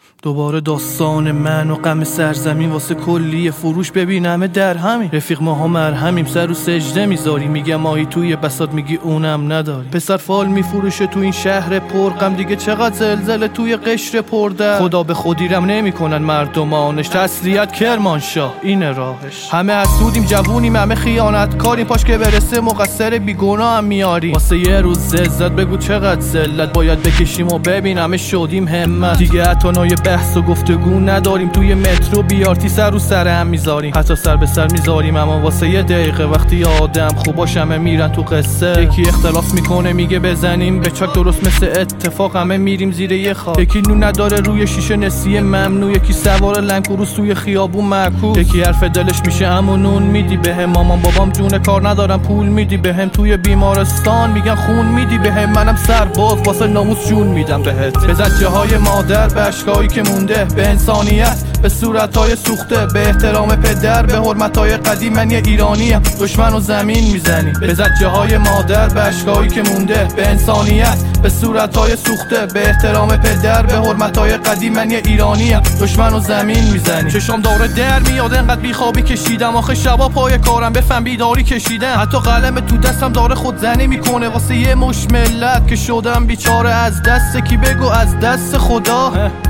دوباره داستان من و غم سرزمین واسه کلیه فروش ببینمه در همین رفیق ماها مرهمیم سر و سجده میذاری میگم ماهی توی بساط میگی اونم نداری پسر فال میفروشه تو این شهر پرغم دیگه چقدر زلزله توی قشر پرده خدا به خودیرم نمیکنن مردمانش تسلیت کرمانشاه اینه راهش همه حسودیم جوونیم همه خیانت کاریم پاش که برسه مقصر بیگناه هم میاریم واسه یه روز عزت بگو چقدر ذلت باید بکشیم و ببین همه شدیم همت دیگه اتانای بحث و گفتگو نداریم توی مترو بیارتی سر رو سر هم میذاریم حتی سر به سر میذاریم اما واسه یه دقیقه وقتی آدم خوباش همه میرن تو قصه یکی اختلاف میکنه میگه بزنیم به چاک درست مثل اتفاق همه میریم زیر یه خواب یکی نون نداره روی شیشه نسیه ممنوع یکی سوار لنگوروس توی خیابون معکوس یکی حرف دلش میشه اما نون میدی بهم مامان بابام جون کار ندارم پول میدی بهم توی بیمارستان میگن خون میدی بهم منم سرباز واسه ناموس جون میدم بهت به زجه‌های مادر به اشکایی که مونده به انسانیت به صورت‌های سوخته به احترام پدر به حرمت‌های قدیم من یه ایرانیم دشمن و زمین میزنی به زجه‌های مادر به اشکایی که مونده به انسانیت به صورت‌های سوخته به احترام پدر به حرمت‌های قدیم من یه ایرانیم دشمن و زمین میزنی چشام داره در میاد انقدر بیخوابی کشیدم آخه شبا پای کارم بفهم بیداری کشیدم حتی قلم تو دستم داره خودزنی میکنه واسه یه مش ملت که شدم بیچاره از دست کی بگو از دست خدا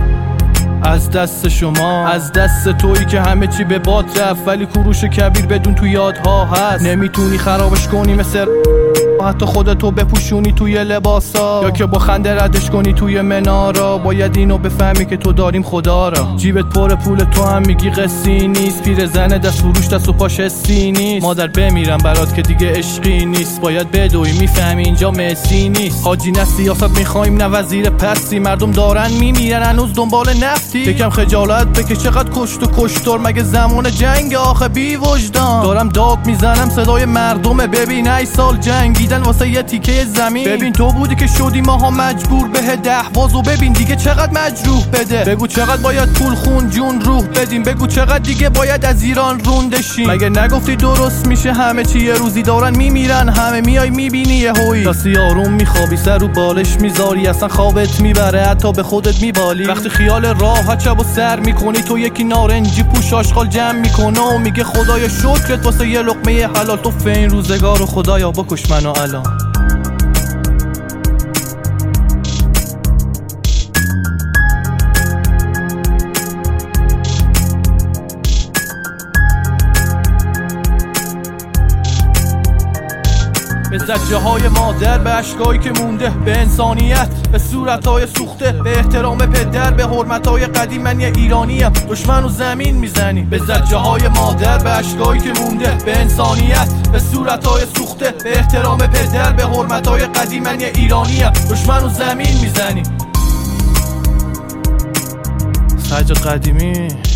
از دست شما از دست تویی که همه چی به باد رفت ولی کوروش کبیر بدون تو یادها هست نمیتونی خرابش کنی مثل حتی خودتو بپوشونی توی لباسا یا که با خنده ردش کنی توی منارا باید اینو بفهمی که تو داریم خدا را جیبت پر پول تو هم میگی قصی نیست پیر زن دست فروش دست و پاش حسی نیست مادر بمیرم برات که دیگه عشقی نیست باید بدوی میفهمی اینجا مسی نیست حاجی نه سیاست میخوایم نه وزیر پستی مردم دارن میمیرن هنوز دنبال نفتی یکم خجالت بکش چقدر کشت و کشتار مگه زمان جنگ آخه بی وجدان دارم داد میزنم صدای مردمه ببین 8 سال جنگیدن واسه یه تیکه زمین ببین تو بودی که شدی ماها مجبور به دهواز و ببین دیگه چقدر مجروح بده بگو چقدر باید پول خون جون روح بدیم بگو چقدر دیگه باید از ایران روندشیم مگه نگفتی درست میشه همه چی یه روزی دارن میمیرن همه میای میبینی یه هوی تا آروم میخوابی سر رو بالش میذاری اصلا خوابت میبره حتی به خودت میبالی وقتی خیال راحت شب و سر میکنی تو یکی نارنجی پوش آشغال جمع میکنه و میگه خدایا شکرت واسه یه لقمه حلال تو فین روزگار و خدایا بکش منو الان به زجه‌های مادر به اشکایی که مونده به انسانیت به صورت‌های سوخته به احترام پدر به حرمت‌های قدیم من یه ایرانیم دشمن و زمین میزنی به زجه‌های مادر به اشکایی که مونده به انسانیت به صورت‌های سوخته به احترام پدر به حرمت‌های قدیم من یه ایرانیم دشمن و زمین میزنی سجاد قدیمی